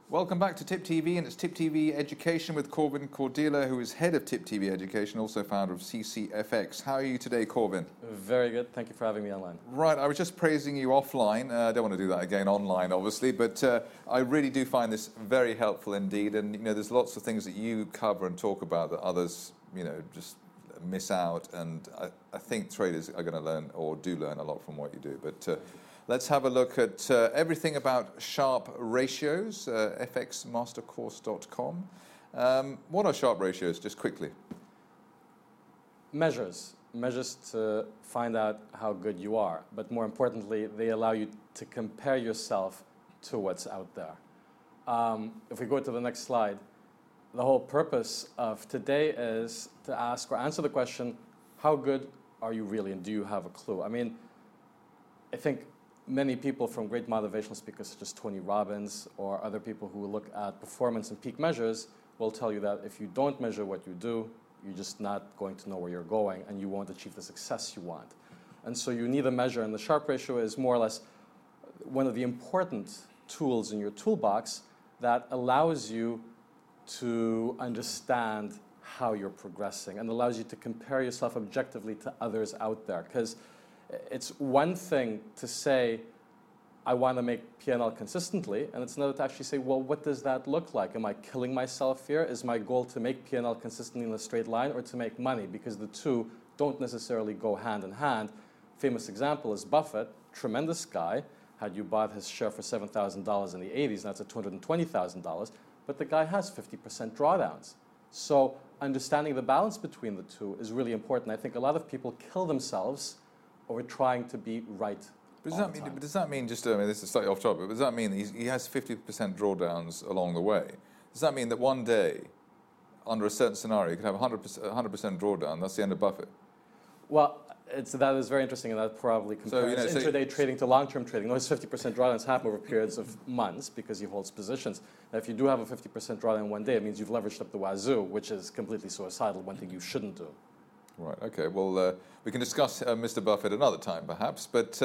Welcome back to Tip TV, and it's Tip TV Education with Corbin Cordilla, who is head of Tip TV Education, also founder of CCFX. How are you today, Corbin? Very good. Thank you for having me online. Right, I was just praising you offline. I don't want to do that again online, obviously, but I really do find this very helpful indeed. And, there's lots of things that you cover and talk about that others, just miss out. And I think traders are going to learn, or do learn, a lot from what you do. But let's have a look at everything about Sharpe ratios, fxmastercourse.com. What are Sharpe ratios, just quickly? Measures to find out how good you are. But more importantly, they allow you to compare yourself to what's out there. If we go to the next slide, the whole purpose of today is to ask or answer the question, how good are you really, and do you have a clue? I think many people, from great motivational speakers such as Tony Robbins or other people who look at performance and peak measures, will tell you that if you don't measure what you do, you're just not going to know where you're going, and you won't achieve the success you want. And so you need a measure, and the Sharpe ratio is more or less one of the important tools in your toolbox that allows you to understand how you're progressing and allows you to compare yourself objectively to others out there. Because it's one thing to say, I want to make P&L consistently, and it's another to actually say, well, what does that look like? Am I killing myself here? Is my goal to make P&L consistently in a straight line, or to make money? Because the two don't necessarily go hand in hand. Famous example is Buffett, tremendous guy. Had you bought his share for $7,000 in the 80s, and that's at $220,000, but the guy has 50% drawdowns. So understanding the balance between the two is really important. I think a lot of people kill themselves over trying to be right. Does that mean just, this is slightly off topic, but does that mean he has 50% drawdowns along the way? Does that mean that one day, under a certain scenario, you could have 100% drawdown? That's the end of Buffett. Well, that is very interesting, and that probably compares intraday trading to long-term trading. Those 50% drawdowns happen over periods of months because he holds positions. Now, if you do have a 50% drawdown one day, it means you've leveraged up the wazoo, which is completely suicidal, one thing you shouldn't do. Right, okay. Well, we can discuss Mr. Buffett another time, perhaps. But,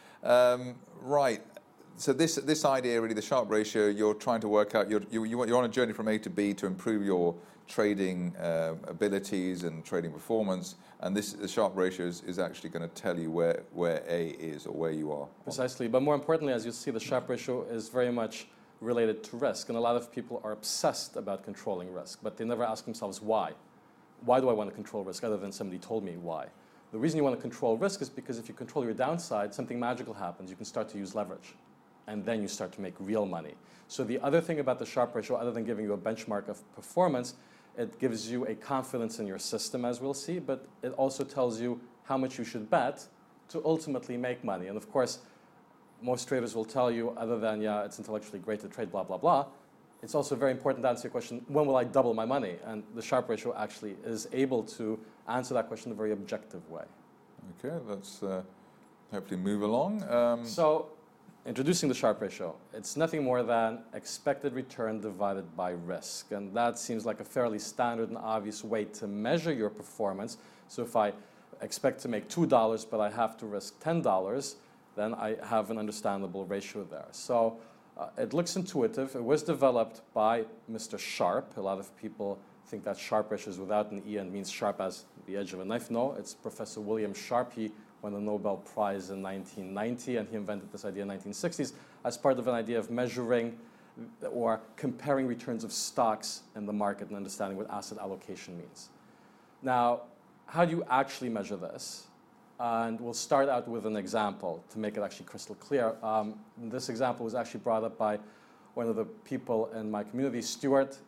right, so this idea, really, the Sharpe ratio, you're trying to work out, you're on a journey from A to B to improve your trading abilities and trading performance, and the Sharpe ratio is actually going to tell you where A is, or where you are. Precisely, but more importantly, as you see, the Sharpe ratio is very much related to risk, and a lot of people are obsessed about controlling risk, but they never ask themselves why. Why do I want to control risk, other than somebody told me why? The reason you want to control risk is because if you control your downside, something magical happens. You can start to use leverage, and then you start to make real money. So the other thing about the Sharpe ratio, other than giving you a benchmark of performance, it gives you a confidence in your system, as we'll see, but it also tells you how much you should bet to ultimately make money. And of course, most traders will tell you, other than, yeah, it's intellectually great to trade, blah, blah, blah, it's also very important to answer your question, when will I double my money? And the Sharpe ratio actually is able to answer that question in a very objective way. Okay, let's hopefully move along. So, introducing the Sharpe ratio, it's nothing more than expected return divided by risk. And that seems like a fairly standard and obvious way to measure your performance. So if I expect to make $2, but I have to risk $10, then I have an understandable ratio there. So it looks intuitive. It was developed by Mr. Sharpe. A lot of people think that Sharpe ratio is without an E and means sharp as the edge of a knife. No, it's Professor William Sharpe. He won the Nobel Prize in 1990, and he invented this idea in the 1960s as part of an idea of measuring or comparing returns of stocks in the market and understanding what asset allocation means. Now, how do you actually measure this? And we'll start out with an example to make it actually crystal clear. This example was actually brought up by one of the people in my community, Stuart.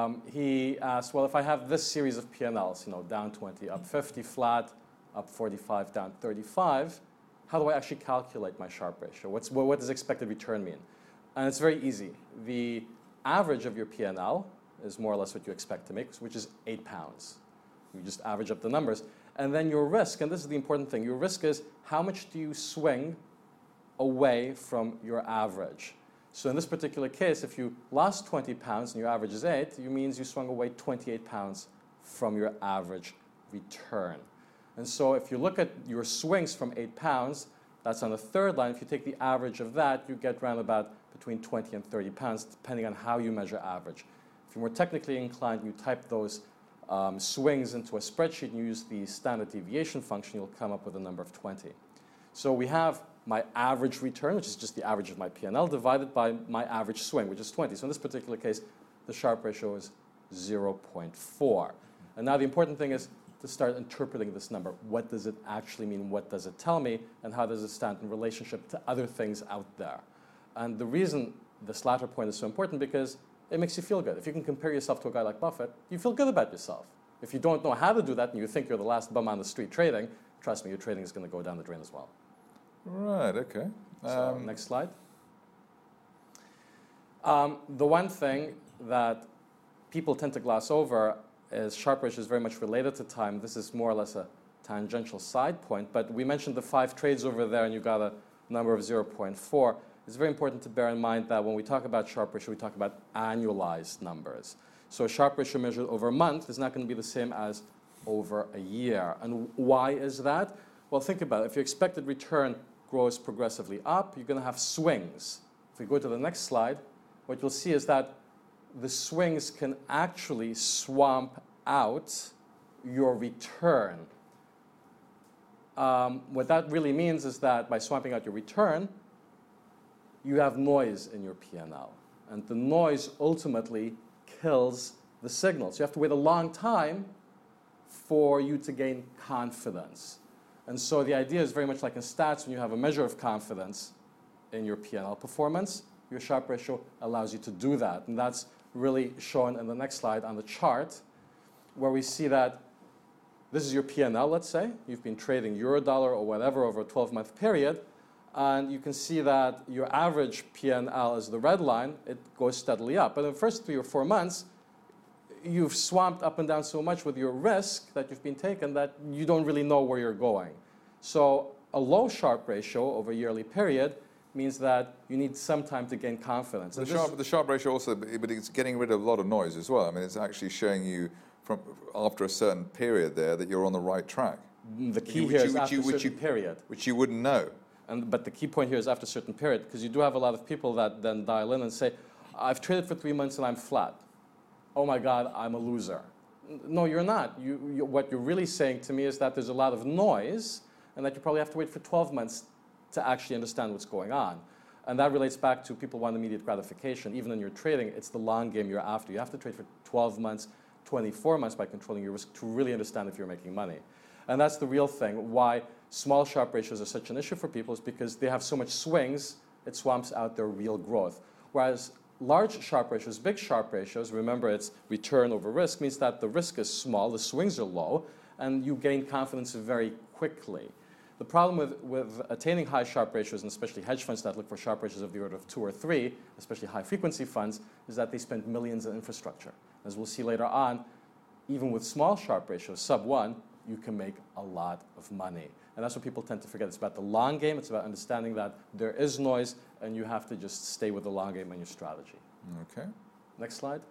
He asked, well, if I have this series of P&Ls, down 20, up 50, flat, up 45, down 35, how do I actually calculate my Sharpe ratio? What does expected return mean? And it's very easy. The average of your P&L is more or less what you expect to make, which is 8 pounds. You just average up the numbers. And then your risk, and this is the important thing, your risk is how much do you swing away from your average? So in this particular case, if you lost 20 pounds and your average is 8, it means you swung away 28 pounds from your average return. And so if you look at your swings from 8 pounds, that's on the third line. If you take the average of that, you get around about between 20 and 30 pounds, depending on how you measure average. If you're more technically inclined, you type those swings into a spreadsheet and you use the standard deviation function, you'll come up with a number of 20. So we have my average return, which is just the average of my P&L, divided by my average swing, which is 20. So in this particular case, the Sharpe ratio is 0.4. And now the important thing is to start interpreting this number. What does it actually mean? What does it tell me? And how does it stand in relationship to other things out there? And the reason this latter point is so important because it makes you feel good. If you can compare yourself to a guy like Buffett, you feel good about yourself. If you don't know how to do that and you think you're the last bum on the street trading, trust me, your trading is going to go down the drain as well. Right, okay. So next slide. The one thing that people tend to gloss over is Sharpe ratio is very much related to time. This is more or less a tangential side point, but we mentioned the 5 trades over there and you got a number of 0.4. It's very important to bear in mind that when we talk about Sharpe ratio, we talk about annualized numbers. So Sharpe ratio measured over a month is not going to be the same as over a year. And why is that? Well, think about it. If your expected return grows progressively up, you're going to have swings. If we go to the next slide, what you'll see is that the swings can actually swamp out your return. What that really means is that by swamping out your return, you have noise in your P&L. And the noise ultimately kills the signal. So you have to wait a long time for you to gain confidence. And so the idea is very much like in stats, when you have a measure of confidence in your P&L performance, your Sharpe ratio allows you to do that. And that's really shown in the next slide on the chart, where we see that this is your P&L, let's say. You've been trading euro-dollar or whatever over a 12-month period. And you can see that your average P&L is the red line. It goes steadily up. But in the first 3 or 4 months, you've swamped up and down so much with your risk that you've been taken that you don't really know where you're going. So a low Sharpe ratio over a yearly period means that you need some time to gain confidence. The Sharpe ratio also, but it's getting rid of a lot of noise as well. I mean, it's actually showing you from after a certain period there that you're on the right track. The key here is after a certain period. Which you wouldn't know. But the key point here is after a certain period, because you do have a lot of people that then dial in and say, I've traded for 3 months and I'm flat. Oh my God, I'm a loser. No, you're not. What you're really saying to me is that there's a lot of noise and that you probably have to wait for 12 months to actually understand what's going on. And that relates back to people want immediate gratification. Even in your trading, it's the long game you're after. You have to trade for 12 months, 24 months by controlling your risk to really understand if you're making money. And that's the real thing. Why small Sharpe ratios are such an issue for people is because they have so much swings, it swamps out their real growth. Whereas large Sharpe ratios, big Sharpe ratios, remember it's return over risk, means that the risk is small, the swings are low, and you gain confidence very quickly. The problem with attaining high Sharpe ratios, and especially hedge funds that look for Sharpe ratios of the order of 2 or 3, especially high-frequency funds, is that they spend millions in infrastructure. As we'll see later on, even with small Sharpe ratios, sub 1, you can make a lot of money. And that's what people tend to forget. It's about the long game. It's about understanding that there is noise, and you have to just stay with the long game and your strategy. Okay. Next slide.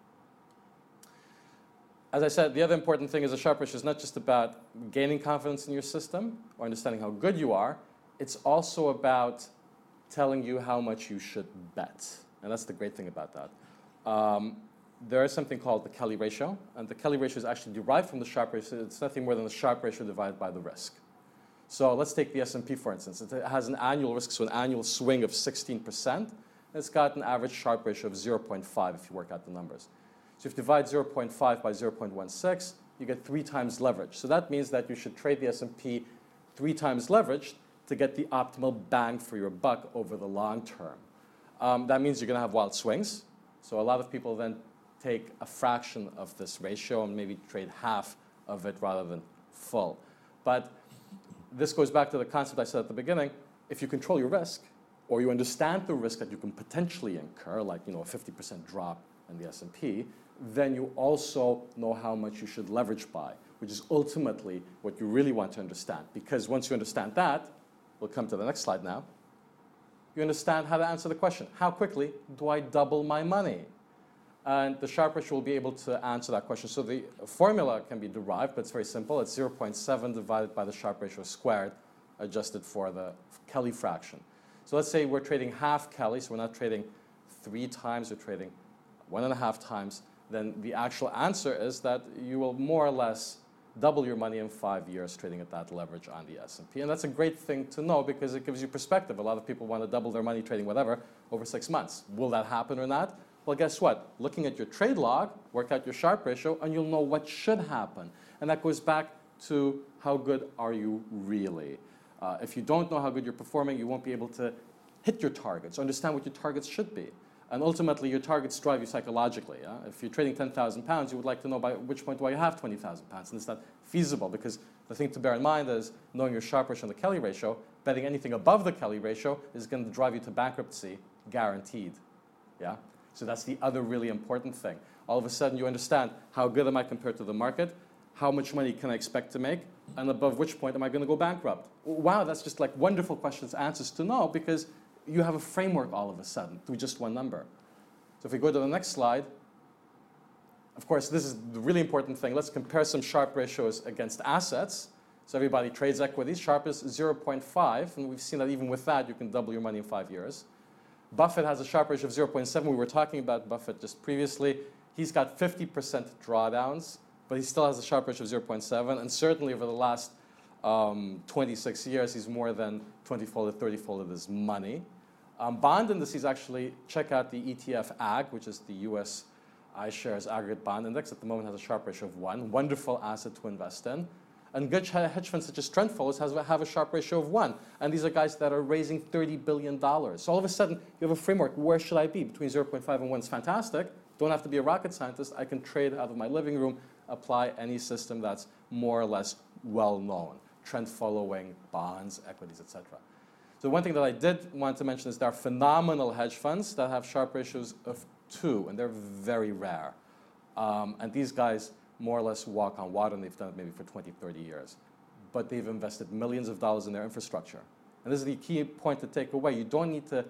As I said, the other important thing is a Sharpe ratio is not just about gaining confidence in your system or understanding how good you are. It's also about telling you how much you should bet. And that's the great thing about that. There is something called the Kelly ratio. And the Kelly ratio is actually derived from the Sharpe ratio. It's nothing more than the Sharpe ratio divided by the risk. So let's take the S&P, for instance. It has an annual risk, so an annual swing of 16%. And it's got an average Sharpe ratio of 0.5 if you work out the numbers. So if you divide 0.5 by 0.16, you get 3 times leverage. So that means that you should trade the S&P 3 times leveraged to get the optimal bang for your buck over the long term. That means you're going to have wild swings. So a lot of people then take a fraction of this ratio and maybe trade half of it rather than full. But this goes back to the concept I said at the beginning. If you control your risk, or you understand the risk that you can potentially incur, like a 50% drop in the S&P, then you also know how much you should leverage by, which is ultimately what you really want to understand. Because once you understand that, we'll come to the next slide now, you understand how to answer the question, how quickly do I double my money? And the Sharpe ratio will be able to answer that question. So the formula can be derived, but it's very simple. It's 0.7 divided by the Sharpe ratio squared, adjusted for the Kelly fraction. So let's say we're trading half Kelly, so we're not trading 3 times, we're trading 1.5 times. Then the actual answer is that you will more or less double your money in 5 years trading at that leverage on the S&P. And that's a great thing to know because it gives you perspective. A lot of people want to double their money trading whatever over 6 months. Will that happen or not? Well, guess what? Looking at your trade log, work out your Sharpe ratio, and you'll know what should happen. And that goes back to how good are you really. If you don't know how good you're performing, you won't be able to hit your targets, understand what your targets should be. And ultimately, your targets drive you psychologically. If you're trading 10,000 pounds, you would like to know by which point do I have 20,000 pounds. And it's not feasible because the thing to bear in mind is knowing your Sharpe ratio and the Kelly ratio, betting anything above the Kelly ratio is going to drive you to bankruptcy, guaranteed. Yeah? So that's the other really important thing. All of a sudden, you understand how good am I compared to the market, how much money can I expect to make, and above which point am I going to go bankrupt? Wow, that's just like wonderful questions, answers to know because you have a framework all of a sudden through just one number. So if we go to the next slide, of course, this is the really important thing. Let's compare some Sharpe ratios against assets. So everybody trades equities. Sharpe is 0.5, and we've seen that even with that, you can double your money in 5 years. Buffett has a Sharpe ratio of 0.7. We were talking about Buffett just previously. He's got 50% drawdowns, but he still has a Sharpe ratio of 0.7, and certainly over the last 26 years, he's more than 20-folded, 30-folded his money. Bond indices, actually, check out the ETF AG, which is the US iShares Aggregate Bond Index. At the moment has a Sharpe ratio of 1. Wonderful asset to invest in. And good hedge funds such as Trend Follows have a Sharpe ratio of 1. And these are guys that are raising $30 billion. So all of a sudden, you have a framework. Where should I be? Between 0.5 and 1 is fantastic. Don't have to be a rocket scientist. I can trade out of my living room, apply any system that's more or less well-known. Trend following, bonds, equities, etc. So one thing that I did want to mention is there are phenomenal hedge funds that have Sharpe ratios of 2, and they're very rare. And these guys more or less walk on water, and they've done it maybe for 20, 30 years. But they've invested millions of dollars in their infrastructure. And this is the key point to take away. You don't need to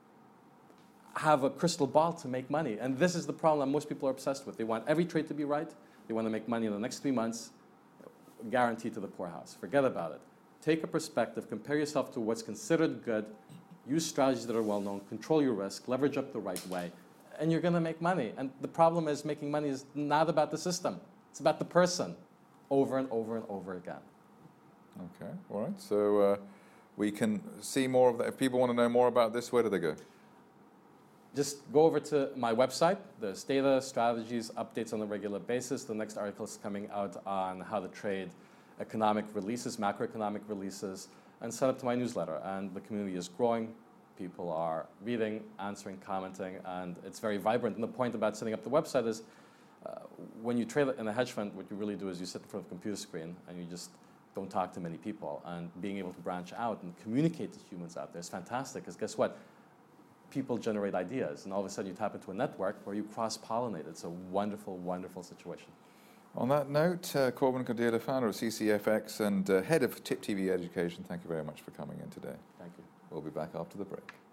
have a crystal ball to make money. And this is the problem that most people are obsessed with. They want every trade to be right. They want to make money in the next 3 months, guaranteed to the poorhouse. Forget about it. Take a perspective, compare yourself to what's considered good, use strategies that are well known, control your risk, leverage up the right way, and you're going to make money. And the problem is making money is not about the system. It's about the person over and over and over again. Okay, all right. So we can see more of that. If people want to know more about this, where do they go? Just go over to my website. There's data, strategies, updates on a regular basis. The next article is coming out on how to trade economic releases, macroeconomic releases, and sign up to my newsletter. And the community is growing. People are reading, answering, commenting, and it's very vibrant. And the point about setting up the website is when you trade in a hedge fund, what you really do is you sit in front of a computer screen and you just don't talk to many people. And being able to branch out and communicate to humans out there is fantastic, because guess what? People generate ideas, and all of a sudden you tap into a network where you cross-pollinate. It's a wonderful, wonderful situation. On that note, Corbin Codilla, founder of CCFX and head of TIP TV Education, thank you very much for coming in today. Thank you. We'll be back after the break.